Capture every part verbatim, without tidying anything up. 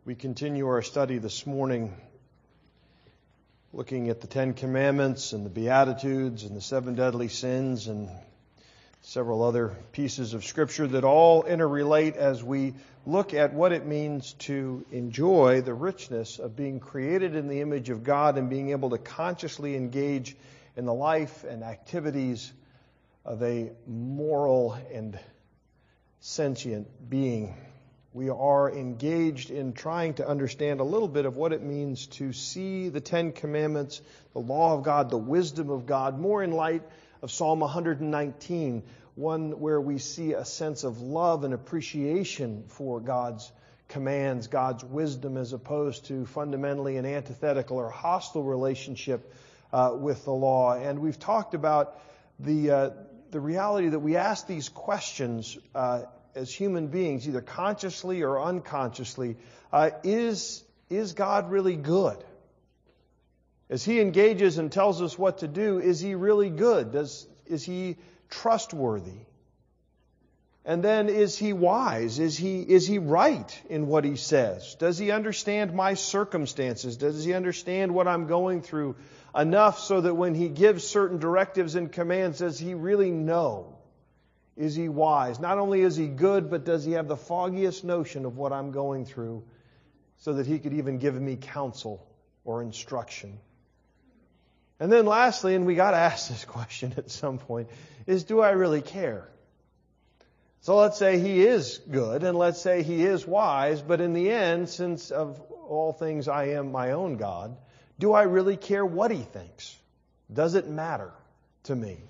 We continue our study this morning looking at the Ten Commandments and the Beatitudes and the seven deadly sins and several other pieces of Scripture that all interrelate as we look at what it means to enjoy the richness of being created in the image of God and being able to consciously engage in the life and activities of a moral and sentient being. We are engaged in trying to understand a little bit of what it means to see the Ten Commandments, the law of God, the wisdom of God, more in light of Psalm one nineteen, one where we see a sense of love and appreciation for God's commands, God's wisdom, as opposed to fundamentally an antithetical or hostile relationship uh, with the law. And we've talked about the uh, the reality that we ask these questions uh, as human beings, either consciously or unconsciously. Uh, is, is God really good? As He engages and tells us what to do, is He really good? Does, is He trustworthy? And then, is He wise? Is He, is He right in what He says? Does He understand my circumstances? Does He understand what I'm going through enough so that when He gives certain directives and commands, does He really know? Is He wise? Not only is He good, but does He have the foggiest notion of what I'm going through so that He could even give me counsel or instruction? And then lastly, and we got to ask this question at some point, is do I really care? So let's say He is good and let's say He is wise, but in the end, since of all things I am my own God, do I really care what He thinks? Does it matter to me?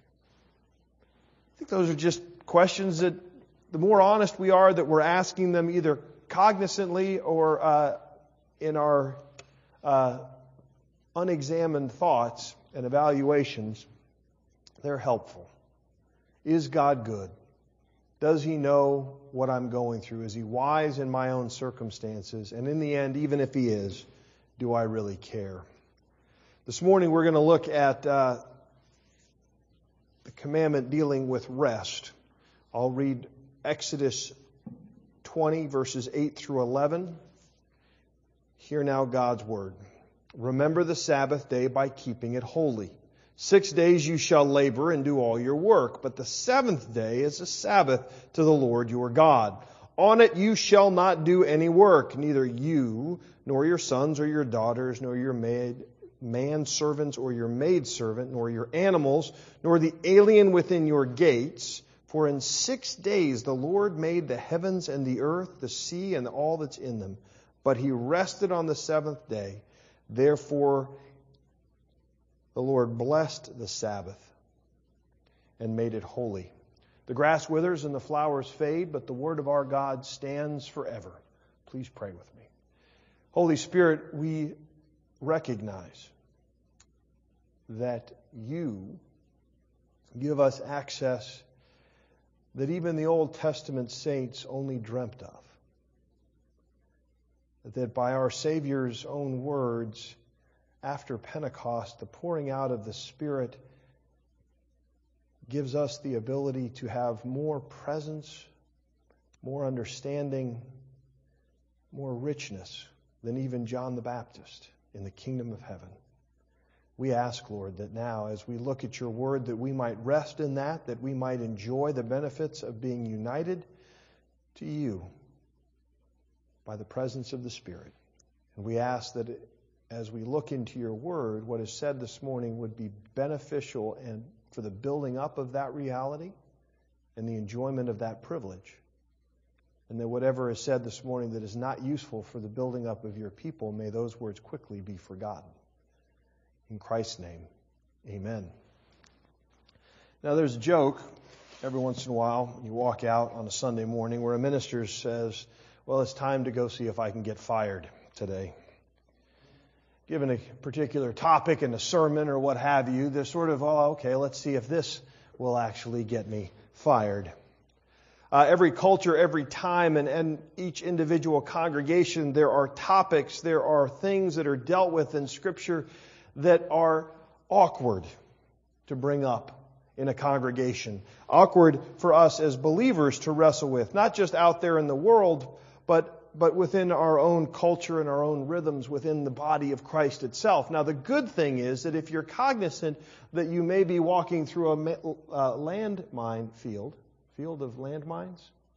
I think those are just questions that the more honest we are that we're asking them either cognizantly or uh, in our uh, unexamined thoughts and evaluations, they're helpful. Is God good? Does He know what I'm going through? Is He wise in my own circumstances? And in the end, even if He is, do I really care? This morning we're going to look at uh, the commandment dealing with rest. I'll read Exodus twenty, verses eight through eleven. Hear now God's word. Remember the Sabbath day by keeping it holy. Six days you shall labor and do all your work, but the seventh day is a Sabbath to the Lord your God. On it you shall not do any work, neither you, nor your sons or your daughters, nor your maid, manservants or your maidservant, nor your animals, nor the alien within your gates. For in six days the Lord made the heavens and the earth, the sea, and all that's in them. But He rested on the seventh day. Therefore the Lord blessed the Sabbath and made it holy. The grass withers and the flowers fade, but the word of our God stands forever. Please pray with me. Holy Spirit, we recognize that You give us access that even the Old Testament saints only dreamt of. That by our Savior's own words, after Pentecost, the pouring out of the Spirit gives us the ability to have more presence, more understanding, more richness than even John the Baptist in the kingdom of heaven. We ask, Lord, that now as we look at Your word, that we might rest in that, that we might enjoy the benefits of being united to You by the presence of the Spirit. And we ask that as we look into Your word, what is said this morning would be beneficial and for the building up of that reality and the enjoyment of that privilege. And that whatever is said this morning that is not useful for the building up of Your people, may those words quickly be forgotten. In Christ's name, amen. Now there's a joke every once in a while when you walk out on a Sunday morning where a minister says, well, it's time to go see if I can get fired today. Given a particular topic in a sermon or what have you, they're sort of, oh, okay, let's see if this will actually get me fired. Uh, every culture, every time, and, and each individual congregation, there are topics, there are things that are dealt with in Scripture that are awkward to bring up in a congregation. Awkward for us as believers to wrestle with, not just out there in the world, but but within our own culture and our own rhythms within the body of Christ itself. Now, the good thing is that if you're cognizant that you may be walking through a uh, landmine field, field of landmines,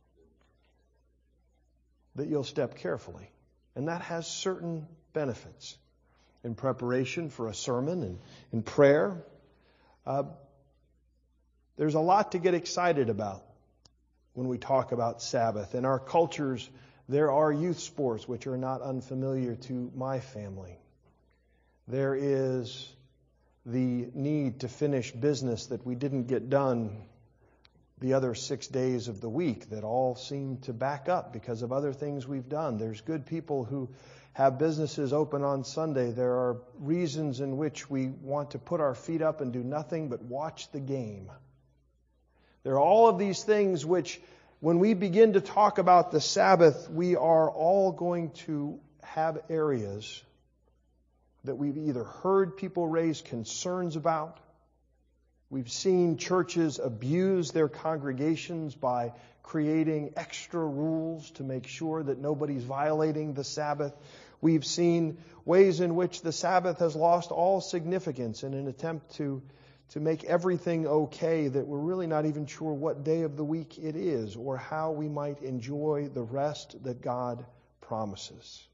that you'll step carefully. And that has certain benefits in preparation for a sermon and in prayer. Uh, there's a lot to get excited about when we talk about Sabbath. In our cultures, there are youth sports which are not unfamiliar to my family. There is the need to finish business that we didn't get done the other six days of the week that all seem to back up because of other things we've done. There's good people who have businesses open on Sunday. There are reasons in which we want to put our feet up and do nothing but watch the game. There are all of these things which, when we begin to talk about the Sabbath, we are all going to have areas that we've either heard people raise concerns about. We've seen churches abuse their congregations by creating extra rules to make sure that nobody's violating the Sabbath. We've seen ways in which the Sabbath has lost all significance in an attempt to, to make everything okay, that we're really not even sure what day of the week it is or how we might enjoy the rest that God promises.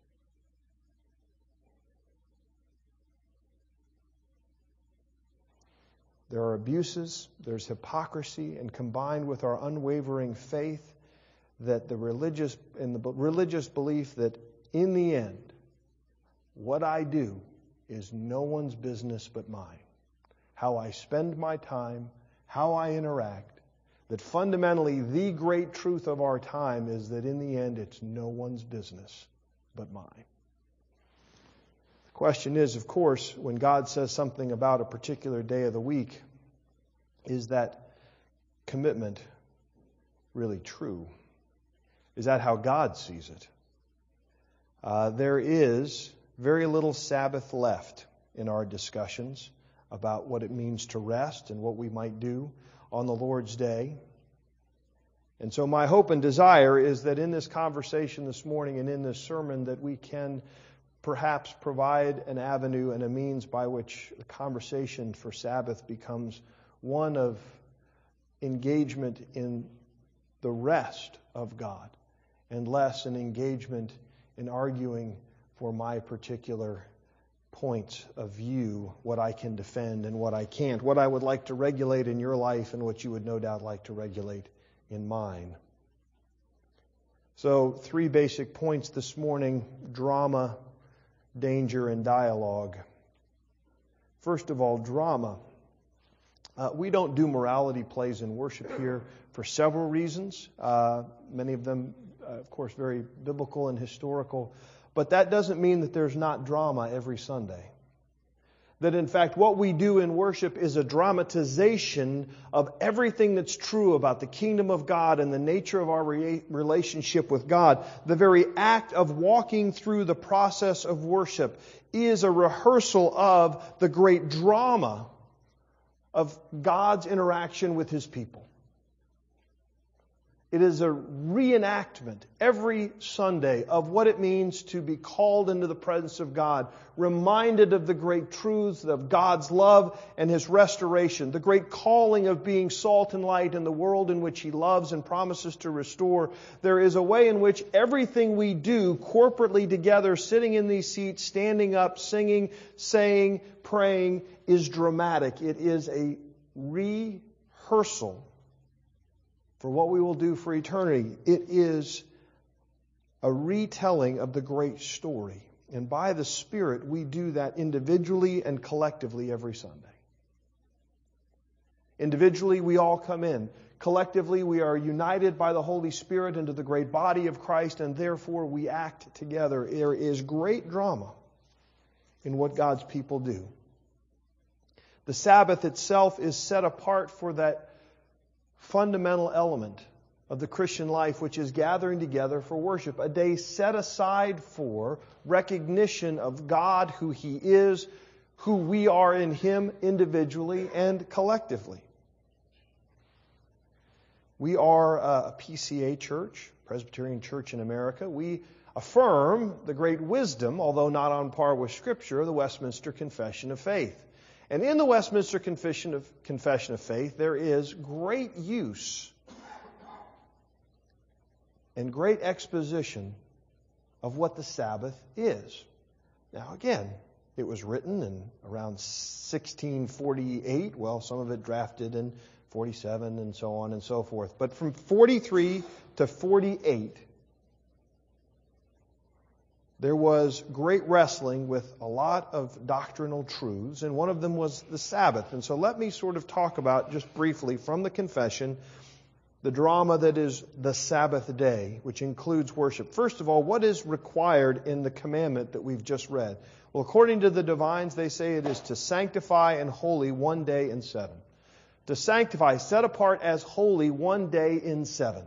There are abuses, there's hypocrisy, and combined with our unwavering faith that the religious in the religious belief that in the end, what I do is no one's business but mine. How I spend my time, how I interact, that fundamentally the great truth of our time is that in the end it's no one's business but mine. The question is, of course, when God says something about a particular day of the week, is that commitment really true? Is that how God sees it? Uh, there is very little Sabbath left in our discussions about what it means to rest and what we might do on the Lord's Day. And so my hope and desire is that in this conversation this morning and in this sermon that we can perhaps provide an avenue and a means by which the conversation for Sabbath becomes one of engagement in the rest of God and less an engagement in arguing for my particular points of view, what I can defend and what I can't, what I would like to regulate in your life and what you would no doubt like to regulate in mine. So, three basic points this morning: drama, danger, and dialogue. First of all, drama. Uh, we don't do morality plays in worship here for several reasons. Uh, many of them, uh, of course, very biblical and historical. But that doesn't mean that there's not drama every Sunday. That in fact what we do in worship is a dramatization of everything that's true about the kingdom of God and the nature of our re- relationship with God. The very act of walking through the process of worship is a rehearsal of the great drama of God's interaction with His people. It is a reenactment every Sunday of what it means to be called into the presence of God, reminded of the great truths of God's love and His restoration, the great calling of being salt and light in the world in which He loves and promises to restore. There is a way in which everything we do corporately together, sitting in these seats, standing up, singing, saying, praying, is dramatic. It is a rehearsal for what we will do for eternity. It is a retelling of the great story. And by the Spirit, we do that individually and collectively every Sunday. Individually, we all come in. Collectively, we are united by the Holy Spirit into the great body of Christ, and therefore we act together. There is great drama in what God's people do. The Sabbath itself is set apart for that fundamental element of the Christian life, which is gathering together for worship. A day set aside for recognition of God, who He is, who we are in Him individually and collectively. We are a P C A church, Presbyterian Church in America. We affirm the great wisdom, although not on par with Scripture, of the Westminster Confession of Faith. And in the Westminster Confession of, Confession of Faith, there is great use and great exposition of what the Sabbath is. Now again, it was written in around sixteen forty-eight. Well, some of it drafted in forty-seven and so on and so forth. But from forty-three to forty-eight, there was great wrestling with a lot of doctrinal truths, and one of them was the Sabbath. And so let me sort of talk about, just briefly, from the confession, the drama that is the Sabbath day, which includes worship. First of all, what is required in the commandment that we've just read? Well, according to the divines, they say it is to sanctify and holy one day in seven. To sanctify, set apart as holy one day in seven.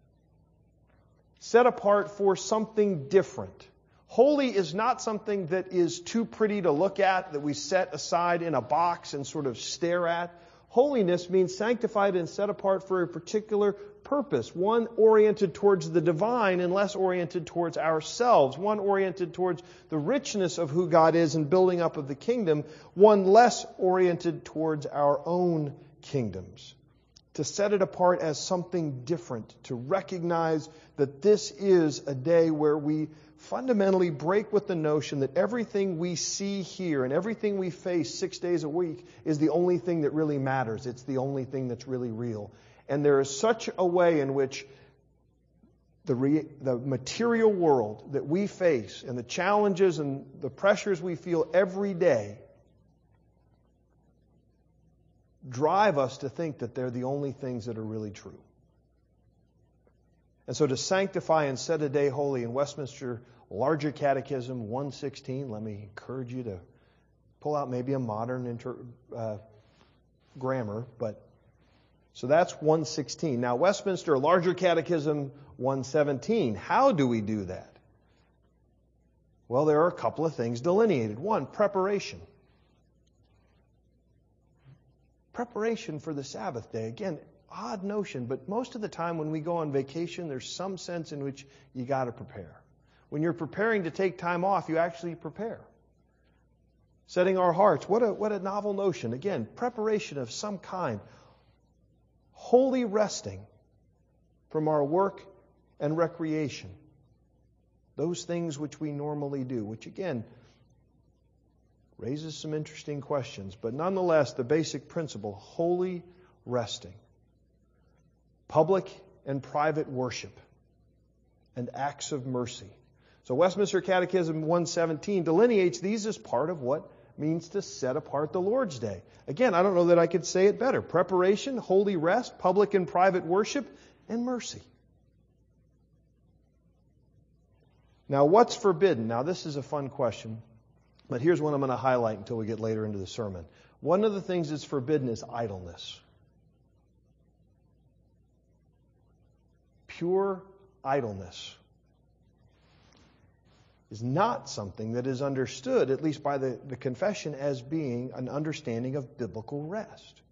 Set apart for something different. Holy is not something that is too pretty to look at, that we set aside in a box and sort of stare at. Holiness means sanctified and set apart for a particular purpose, one oriented towards the divine and less oriented towards ourselves, one oriented towards the richness of who God is and building up of the kingdom, one less oriented towards our own kingdoms. To set it apart as something different, to recognize that this is a day where we fundamentally break with the notion that everything we see here and everything we face six days a week is the only thing that really matters. It's the only thing that's really real. And there is such a way in which the, re- the material world that we face and the challenges and the pressures we feel every day drive us to think that they're the only things that are really true. And so to sanctify and set a day holy in Westminster Larger Catechism one sixteen, let me encourage you to pull out maybe a modern inter, uh, grammar, but so that's one sixteen. Now Westminster Larger Catechism one seventeen, how do we do that? Well, there are a couple of things delineated. One, preparation. Preparation for the Sabbath day. Again, odd notion, but most of the time when we go on vacation, there's some sense in which you got to prepare. When you're preparing to take time off, you actually prepare. Setting our hearts. What a, what a novel notion. Again, preparation of some kind. Holy resting from our work and recreation. Those things which we normally do, which again raises some interesting questions. But nonetheless, the basic principle, holy resting. Public and private worship and acts of mercy. So Westminster Catechism one seventeen delineates these as part of what means to set apart the Lord's Day. Again, I don't know that I could say it better. Preparation, holy rest, public and private worship, and mercy. Now, what's forbidden? Now, this is a fun question, but here's what I'm going to highlight until we get later into the sermon. One of the things that's forbidden is idleness. Pure idleness is not something that is understood, at least by the, the confession, as being an understanding of biblical rest.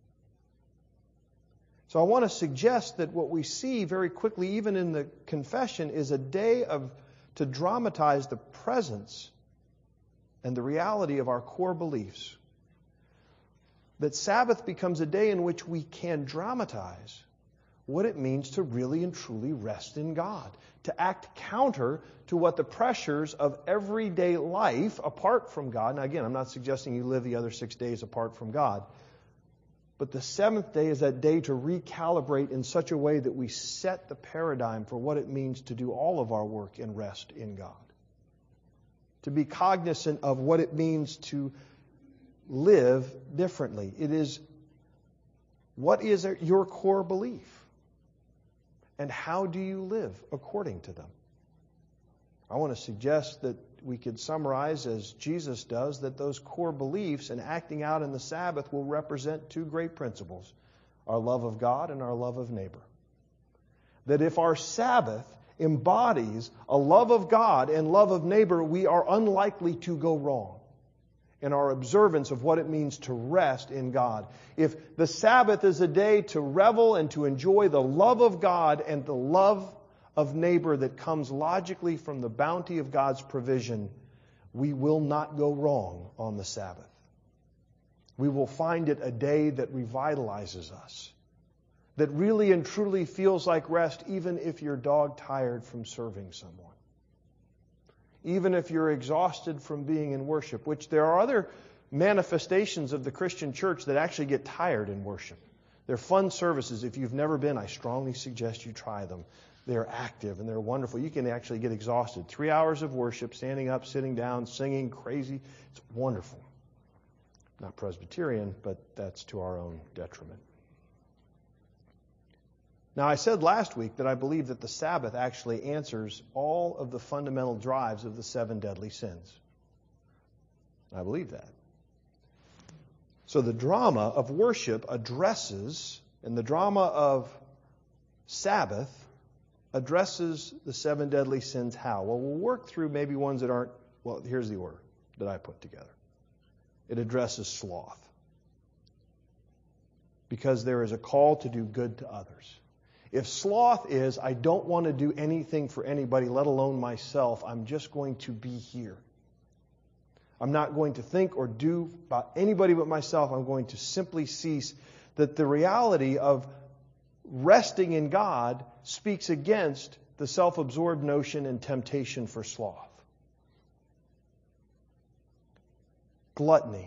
So I want to suggest that what we see very quickly, even in the confession, is a day of to dramatize the presence and the reality of our core beliefs. That Sabbath becomes a day in which we can dramatize what it means to really and truly rest in God. To act counter to what the pressures of everyday life apart from God. Now again, I'm not suggesting you live the other six days apart from God. But the seventh day is that day to recalibrate in such a way that we set the paradigm for what it means to do all of our work and rest in God. To be cognizant of what it means to live differently. It is, what is your core belief? And how do you live according to them? I want to suggest that we could summarize, as Jesus does, that those core beliefs and acting out in the Sabbath will represent two great principles: our love of God and our love of neighbor. That if our Sabbath embodies a love of God and love of neighbor, we are unlikely to go wrong in our observance of what it means to rest in God. If the Sabbath is a day to revel and to enjoy the love of God and the love of neighbor that comes logically from the bounty of God's provision, we will not go wrong on the Sabbath. We will find it a day that revitalizes us, that really and truly feels like rest, even if you're dog-tired from serving someone. Even if you're exhausted from being in worship, which there are other manifestations of the Christian church that actually get tired in worship. They're fun services. If you've never been, I strongly suggest you try them. They're active and they're wonderful. You can actually get exhausted. Three hours of worship, standing up, sitting down, singing, crazy. It's wonderful. Not Presbyterian, but that's to our own detriment. Now, I said last week that I believe that the Sabbath actually answers all of the fundamental drives of the seven deadly sins. I believe that. So the drama of worship addresses, and the drama of Sabbath addresses the seven deadly sins how? Well, we'll work through maybe ones that aren't, well, here's the order that I put together. It addresses sloth. Because there is a call to do good to others. If sloth is, I don't want to do anything for anybody, let alone myself, I'm just going to be here. I'm not going to think or do about anybody but myself. I'm going to simply cease. That the reality of resting in God speaks against the self-absorbed notion and temptation for sloth. Gluttony.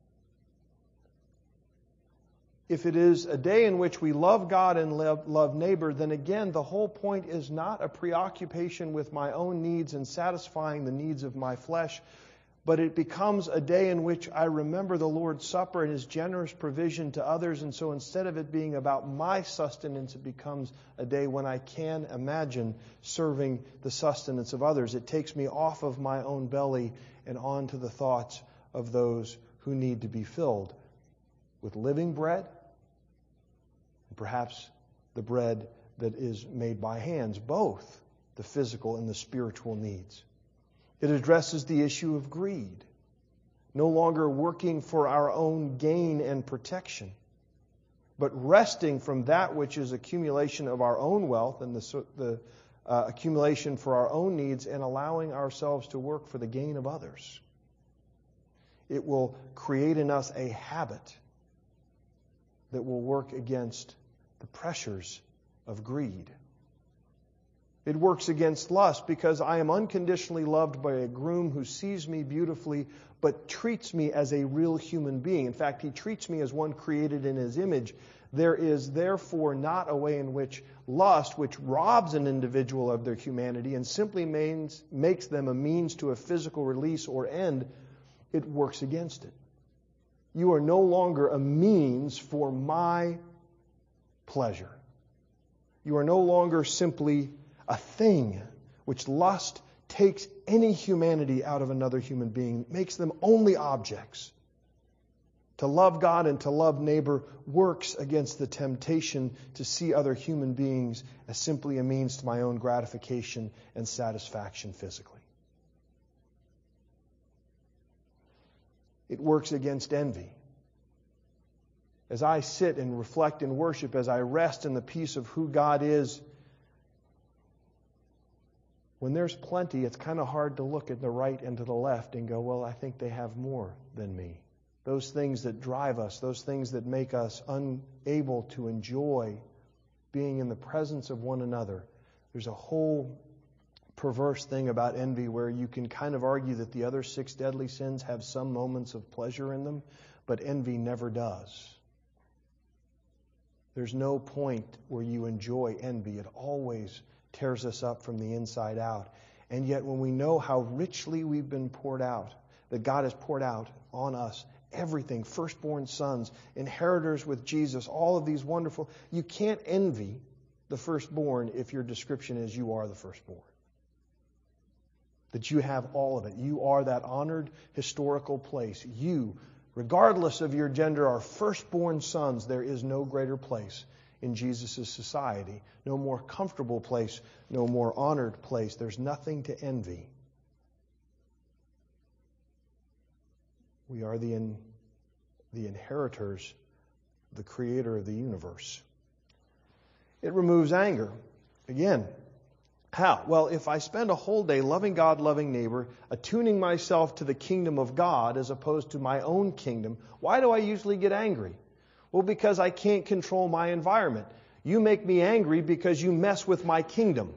If it is a day in which we love God and love, love neighbor, then again, the whole point is not a preoccupation with my own needs and satisfying the needs of my flesh, but it becomes a day in which I remember the Lord's Supper and His generous provision to others. And so instead of it being about my sustenance, it becomes a day when I can imagine serving the sustenance of others. It takes me off of my own belly and onto the thoughts of those who need to be filled with living bread, perhaps the bread that is made by hands, both the physical and the spiritual needs. It addresses the issue of greed, no longer working for our own gain and protection, but resting from that which is accumulation of our own wealth and the, the uh, accumulation for our own needs, and allowing ourselves to work for the gain of others. It will create in us a habit that will work against the pressures of greed. It works against lust because I am unconditionally loved by a groom who sees me beautifully but treats me as a real human being. In fact, he treats me as one created in his image. There is therefore not a way in which lust, which robs an individual of their humanity and simply means, makes them a means to a physical release or end, it works against it. You are no longer a means for my pleasure. You are no longer simply a thing, which lust takes any humanity out of another human being, makes them only objects. To love God and to love neighbor works against the temptation to see other human beings as simply a means to my own gratification and satisfaction physically. It works against envy. As I sit and reflect in worship, as I rest in the peace of who God is, when there's plenty, it's kind of hard to look at the right and to the left and go, well, I think they have more than me. Those things that drive us, those things that make us unable to enjoy being in the presence of one another. There's a whole perverse thing about envy where you can kind of argue that the other six deadly sins have some moments of pleasure in them, but envy never does. There's no point where you enjoy envy. It always tears us up from the inside out. And yet when we know how richly we've been poured out, that God has poured out on us everything, firstborn sons, inheritors with Jesus, all of these wonderful, you can't envy the firstborn if your description is you are the firstborn. That you have all of it. You are that honored historical place. You, regardless of your gender, are firstborn sons. There is no greater place in Jesus' society. No more comfortable place, no more honored place. There's nothing to envy. We are the, in, the inheritors, the creator of the universe. It removes anger. Again, How? Well, if I spend a whole day loving God, loving neighbor, attuning myself to the kingdom of God as opposed to my own kingdom, why do I usually get angry? Well, because I can't control my environment. You make me angry because you mess with my kingdom.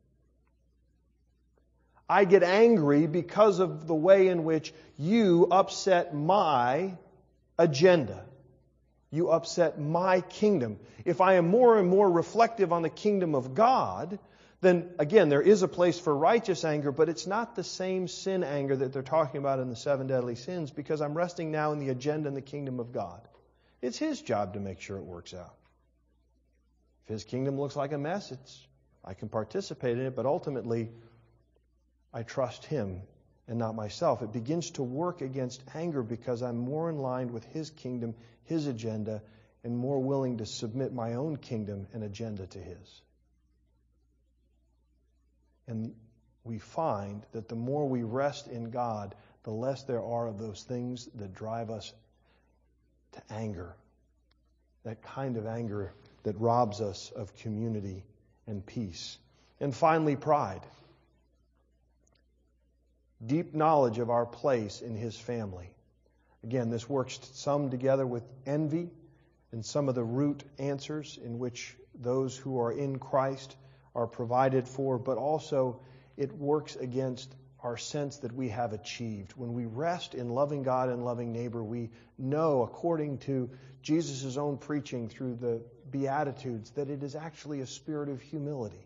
I get angry because of the way in which you upset my agenda. You upset my kingdom. If I am more and more reflective on the kingdom of God, then again, there is a place for righteous anger, but it's not the same sin anger that they're talking about in the seven deadly sins, because I'm resting now in the agenda and the kingdom of God. It's His job to make sure it works out. If His kingdom looks like a mess, it's I can participate in it, but ultimately I trust Him and not myself. It begins to work against anger because I'm more in line with His kingdom, His agenda, and more willing to submit my own kingdom and agenda to His. And we find that the more we rest in God, the less there are of those things that drive us to anger. That kind of anger that robs us of community and peace. And finally, pride. Deep knowledge of our place in His family. Again, this works some together with envy and some of the root answers in which those who are in Christ are provided for, but also it works against our sense that we have achieved. When we rest in loving God and loving neighbor, we know, according to Jesus' own preaching through the Beatitudes, that it is actually a spirit of humility.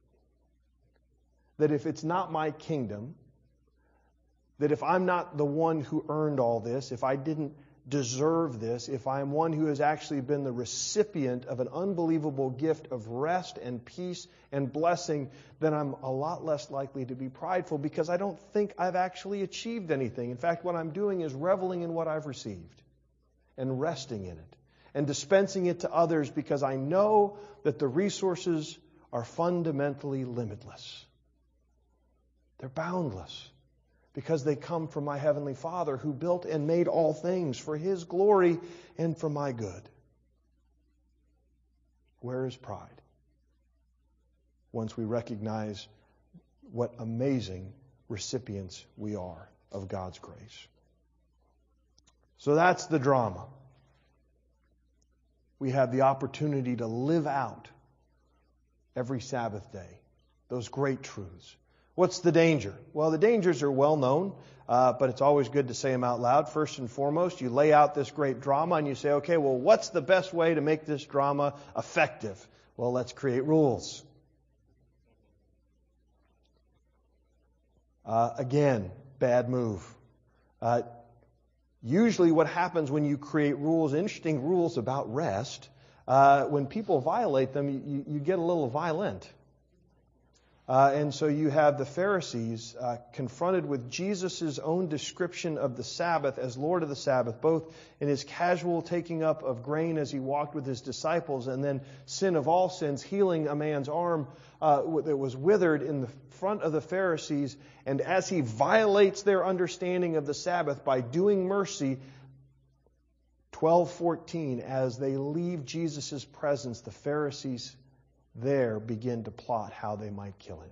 That if it's not my kingdom, that if I'm not the one who earned all this, if I didn't deserve this, if I'm one who has actually been the recipient of an unbelievable gift of rest and peace and blessing, then I'm a lot less likely to be prideful because I don't think I've actually achieved anything. In fact, what I'm doing is reveling in what I've received and resting in it and dispensing it to others because I know that the resources are fundamentally limitless. They're boundless. Because they come from my Heavenly Father who built and made all things for His glory and for my good. Where is pride? Once we recognize what amazing recipients we are of God's grace. So that's the drama. We have the opportunity to live out every Sabbath day those great truths. What's the danger? Well, the dangers are well known, uh, but it's always good to say them out loud. First and foremost, you lay out this great drama and you say, okay, well, what's the best way to make this drama effective? Well, let's create rules. Uh, again, bad move. Uh, usually what happens when you create rules, interesting rules about rest, uh, when people violate them, you, you get a little violent. Uh, and so you have the Pharisees uh, confronted with Jesus' own description of the Sabbath as Lord of the Sabbath, both in His casual taking up of grain as He walked with His disciples, and then sin of all sins, healing a man's arm uh, that was withered in the front of the Pharisees. And as He violates their understanding of the Sabbath by doing mercy, twelve fourteen, as they leave Jesus' presence, the Pharisees there begin to plot how they might kill Him.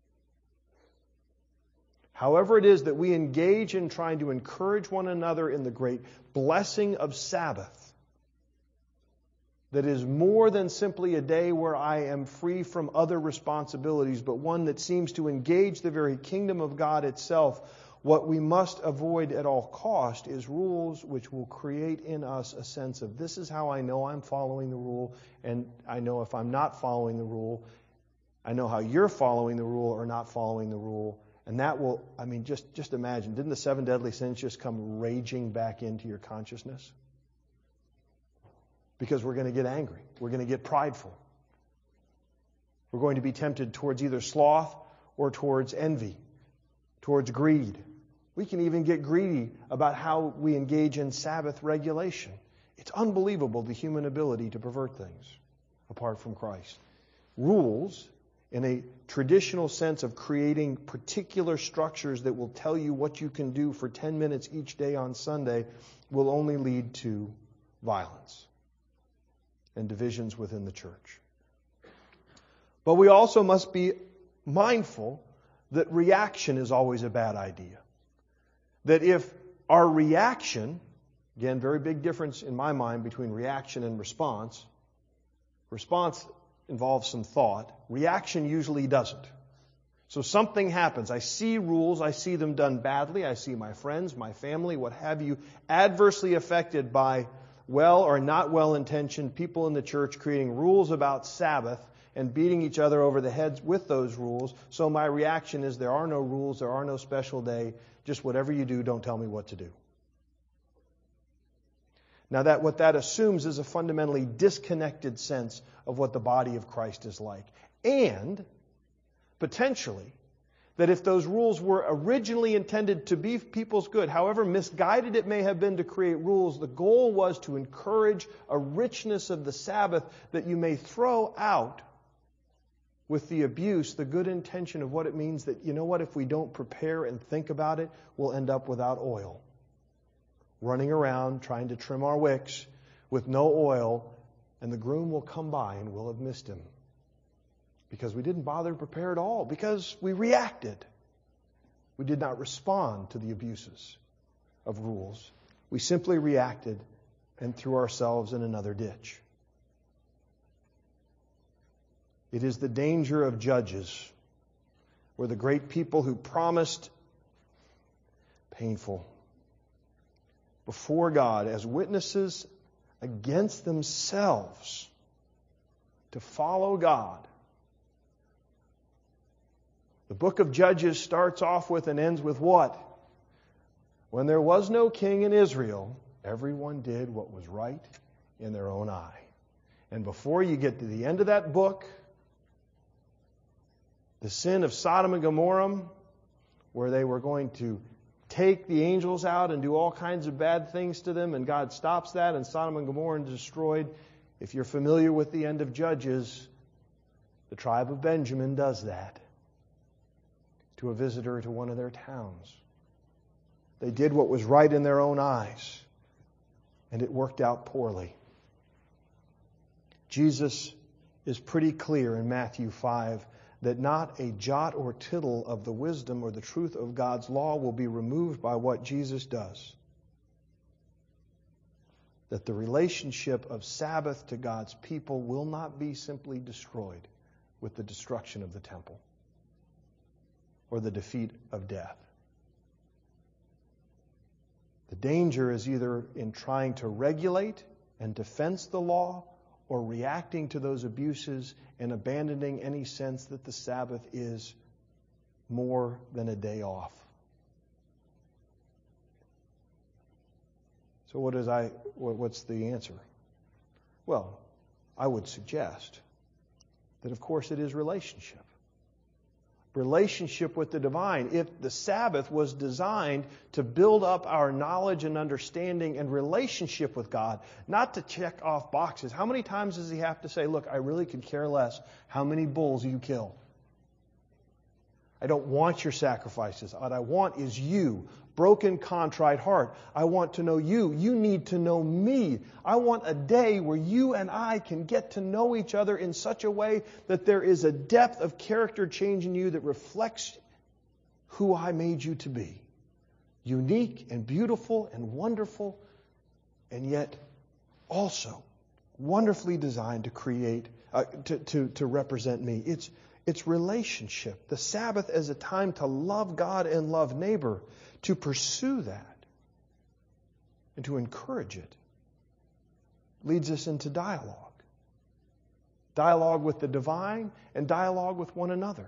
However it is that we engage in trying to encourage one another in the great blessing of Sabbath, that is more than simply a day where I am free from other responsibilities, but one that seems to engage the very kingdom of God itself, what we must avoid at all cost is rules which will create in us a sense of this is how I know I'm following the rule, and I know if I'm not following the rule, I know how you're following the rule or not following the rule. And that will, I mean, just, just imagine, didn't the seven deadly sins just come raging back into your consciousness? Because we're going to get angry. We're going to get prideful. We're going to be tempted towards either sloth or towards envy, towards greed. We can even get greedy about how we engage in Sabbath regulation. It's unbelievable, the human ability to pervert things apart from Christ. Rules, in a traditional sense of creating particular structures that will tell you what you can do for ten minutes each day on Sunday, will only lead to violence and divisions within the church. But we also must be mindful that reaction is always a bad idea. That if our reaction, again, very big difference in my mind between reaction and response. Response involves some thought. Reaction usually doesn't. So something happens. I see rules. I see them done badly. I see my friends, my family, what have you, adversely affected by well or not well-intentioned people in the church creating rules about Sabbath and beating each other over the heads with those rules. So my reaction is there are no rules, there are no special day. Just whatever you do, don't tell me what to do. Now, that what that assumes is a fundamentally disconnected sense of what the body of Christ is like. And, potentially, that if those rules were originally intended to be people's good, however misguided it may have been to create rules, the goal was to encourage a richness of the Sabbath that you may throw out with the abuse, the good intention of what it means that, you know what, if we don't prepare and think about it, we'll end up without oil. Running around trying to trim our wicks with no oil, and the groom will come by and we'll have missed him. Because we didn't bother to prepare at all, because we reacted. We did not respond to the abuses of rules. We simply reacted and threw ourselves in another ditch. It is the danger of Judges, where the great people who promised painful before God as witnesses against themselves to follow God. The book of Judges starts off with and ends with what? When there was no king in Israel, everyone did what was right in their own eye. And before you get to the end of that book, the sin of Sodom and Gomorrah, where they were going to take the angels out and do all kinds of bad things to them, and God stops that, and Sodom and Gomorrah is destroyed. If you're familiar with the end of Judges, the tribe of Benjamin does that to a visitor to one of their towns. They did what was right in their own eyes, and it worked out poorly. Jesus is pretty clear in Matthew five that not a jot or tittle of the wisdom or the truth of God's law will be removed by what Jesus does. That the relationship of Sabbath to God's people will not be simply destroyed with the destruction of the temple or the defeat of death. The danger is either in trying to regulate and defense the law, or reacting to those abuses and abandoning any sense that the Sabbath is more than a day off. So what is I? What's the answer? Well, I would suggest that, of course, it is relationship. Relationship with the divine. If the Sabbath was designed to build up our knowledge and understanding and relationship with God, not to check off boxes. How many times does he have to say, look, I really could care less how many bulls you kill. I don't want your sacrifices. What I want is you. Broken, contrite heart. I want to know you. You need to know me. I want a day where you and I can get to know each other in such a way that there is a depth of character change in you that reflects who I made you to be. Unique and beautiful and wonderful, and yet also wonderfully designed to create, uh, to, to, to represent me. It's It's relationship. The Sabbath as a time to love God and love neighbor, to pursue that and to encourage it, leads us into dialogue. Dialogue with the divine and dialogue with one another.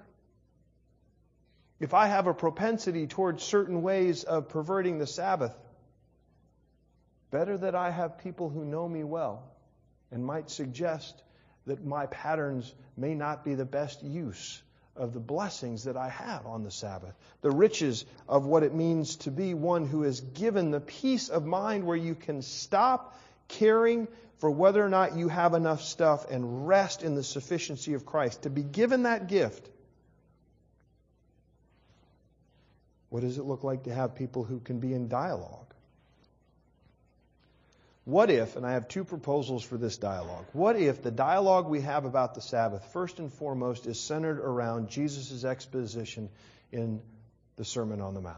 If I have a propensity towards certain ways of perverting the Sabbath, better that I have people who know me well and might suggest that my patterns may not be the best use of the blessings that I have on the Sabbath. The riches of what it means to be one who is given the peace of mind where you can stop caring for whether or not you have enough stuff and rest in the sufficiency of Christ. To be given that gift. What does it look like to have people who can be in dialogue? What if, and I have two proposals for this dialogue, what if the dialogue we have about the Sabbath, first and foremost, is centered around Jesus' exposition in the Sermon on the Mount?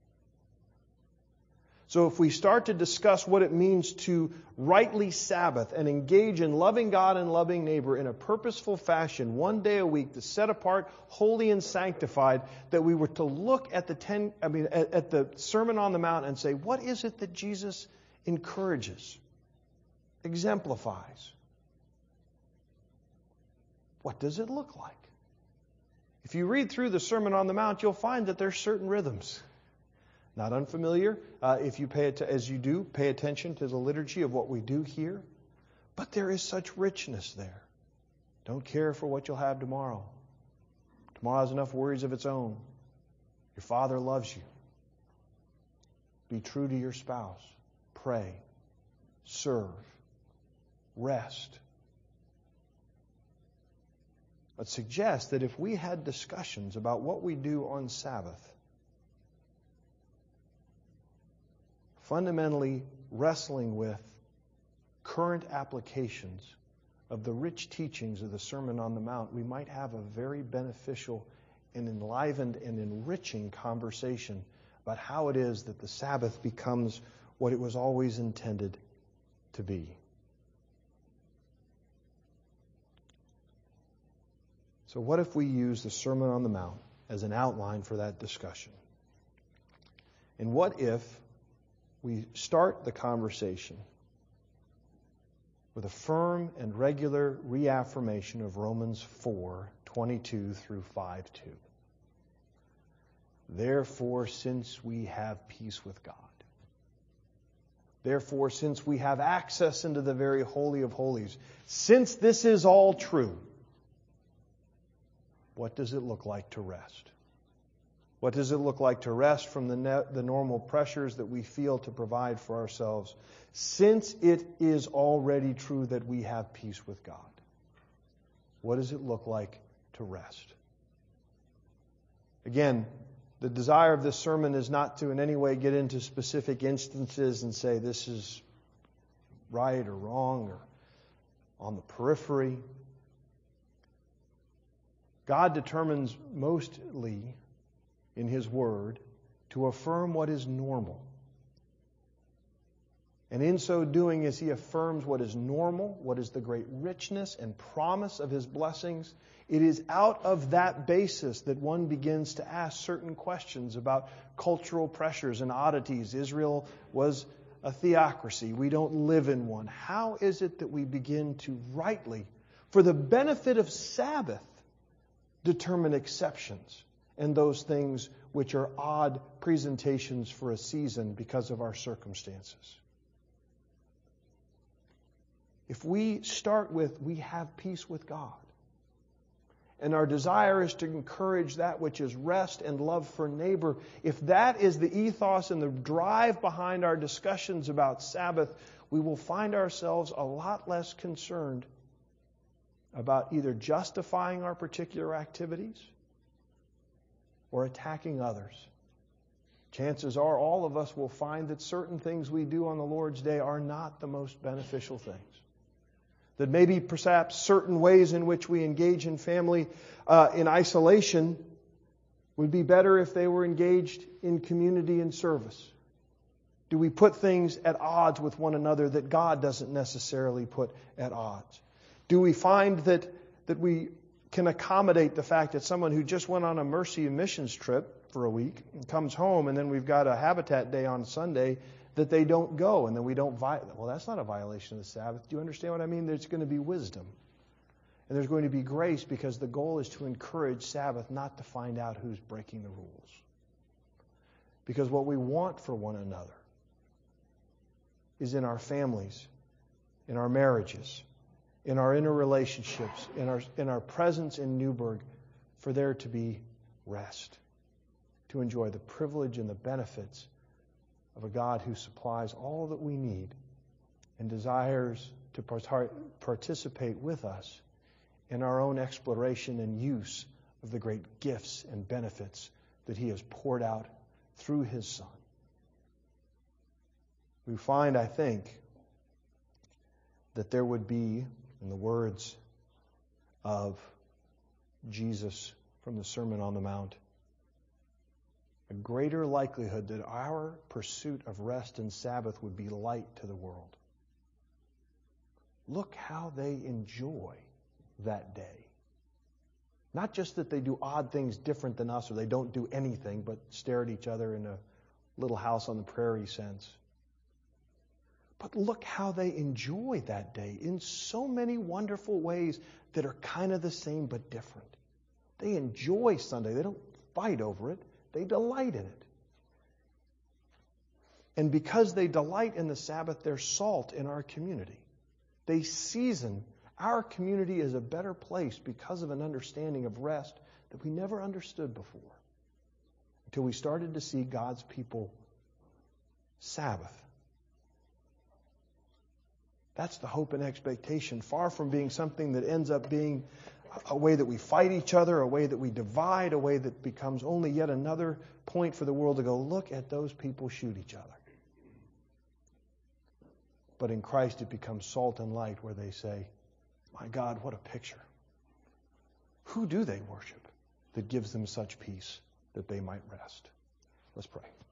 So if we start to discuss what it means to rightly Sabbath and engage in loving God and loving neighbor in a purposeful fashion, one day a week, to set apart, holy and sanctified, that we were to look at the ten, I mean, at, at the Sermon on the Mount and say, what is it that Jesus encourages, exemplifies? What does it look like? If you read through the Sermon on the Mount, you'll find that there's certain rhythms. Not unfamiliar, uh, if you pay it as you do, pay attention to the liturgy of what we do here. But there is such richness there. Don't care for what you'll have tomorrow. Tomorrow has enough worries of its own. Your Father loves you. Be true to your spouse. Pray. Serve. Rest. But suggest that if we had discussions about what we do on Sabbath, fundamentally wrestling with current applications of the rich teachings of the Sermon on the Mount, we might have a very beneficial and enlivened and enriching conversation about how it is that the Sabbath becomes what it was always intended to be. So what if we use the Sermon on the Mount as an outline for that discussion? And what if we start the conversation with a firm and regular reaffirmation of Romans four, twenty-two through five two. Therefore, since we have peace with God, therefore, since we have access into the very Holy of Holies, since this is all true, what does it look like to rest? What does it look like to rest from the, ne- the normal pressures that we feel to provide for ourselves, since it is already true that we have peace with God? What does it look like to rest? Again, the desire of this sermon is not to in any way get into specific instances and say this is right or wrong or on the periphery. God determines mostly in His Word to affirm what is normal. And in so doing, as He affirms what is normal, what is the great richness and promise of His blessings, it is out of that basis that one begins to ask certain questions about cultural pressures and oddities. Israel was a theocracy. We don't live in one. How is it that we begin to rightly, for the benefit of Sabbath, determine exceptions and those things which are odd presentations for a season because of our circumstances? If we start with, we have peace with God, and our desire is to encourage that which is rest and love for neighbor, if that is the ethos and the drive behind our discussions about Sabbath, we will find ourselves a lot less concerned about either justifying our particular activities or attacking others. Chances are all of us will find that certain things we do on the Lord's Day are not the most beneficial things. That maybe perhaps certain ways in which we engage in family uh, in isolation would be better if they were engaged in community and service. Do we put things at odds with one another that God doesn't necessarily put at odds? Do we find that, that we can accommodate the fact that someone who just went on a Mercy missions trip for a week and comes home, and then we've got a Habitat Day on Sunday, that they don't go, and then we don't violate? Well, that's not a violation of the Sabbath. Do you understand what I mean? There's going to be wisdom. And there's going to be grace, because the goal is to encourage Sabbath, not to find out who's breaking the rules. Because what we want for one another is in our families, in our marriages, in our interrelationships, in our, in our presence in Newburgh, for there to be rest, to enjoy the privilege and the benefits of a God who supplies all that we need and desires to part- participate with us in our own exploration and use of the great gifts and benefits that He has poured out through His Son. We find, I think, that there would be, in the words of Jesus from the Sermon on the Mount, a greater likelihood that our pursuit of rest and Sabbath would be light to the world. Look how they enjoy that day. Not just that they do odd things different than us, or they don't do anything but stare at each other in a little house on the prairie sense. But look how they enjoy that day in so many wonderful ways that are kind of the same but different. They enjoy Sunday. They don't fight over it. They delight in it. And because they delight in the Sabbath, they're salt in our community. They season our community as a better place because of an understanding of rest that we never understood before, until we started to see God's people Sabbath. That's the hope and expectation, far from being something that ends up being a way that we fight each other, a way that we divide, a way that becomes only yet another point for the world to go, look at those people shoot each other. But in Christ it becomes salt and light, where they say, my God, what a picture. Who do they worship that gives them such peace that they might rest? Let's pray.